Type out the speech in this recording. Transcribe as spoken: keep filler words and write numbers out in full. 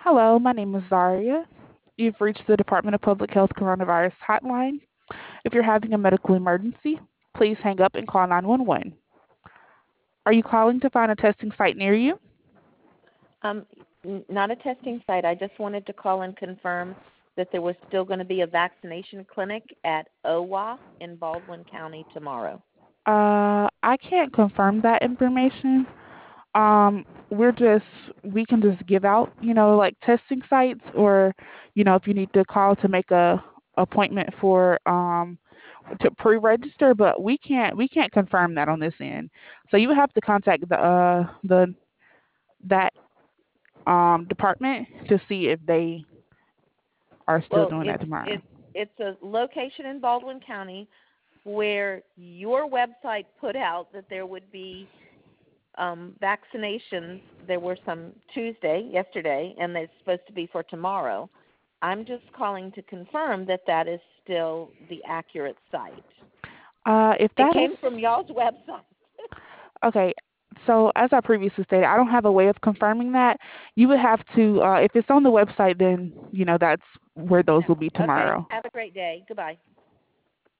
Hello, my name is Zaria. You've reached the Department of Public Health Coronavirus Hotline. If you're having a medical emergency, please hang up and call nine one one. Are you calling to find a testing site near you? Um, n- not a testing site. I just wanted to call and confirm that there was still going to be a vaccination clinic at O W A in Baldwin County tomorrow. Uh, I can't confirm that information. Um, we're just we can just give out, you know, like testing sites, or you know, if you need to call to make a appointment for um to pre-register, but we can't we can't confirm that on this end. So you would have to contact the uh the that um department to see if they are still Well, doing that it's tomorrow. it's it's a location in Baldwin County where your website put out that there would be um, vaccinations. There were some Tuesday, yesterday, and it's supposed to be for tomorrow. I'm just calling to confirm that that is still the accurate site. Uh, if It that is came from y'all's website. okay, so as I previously stated, I don't have a way of confirming that. You would have to, uh, if it's on the website, then you know that's where those No. will be Okay. tomorrow. Have a great day. Goodbye.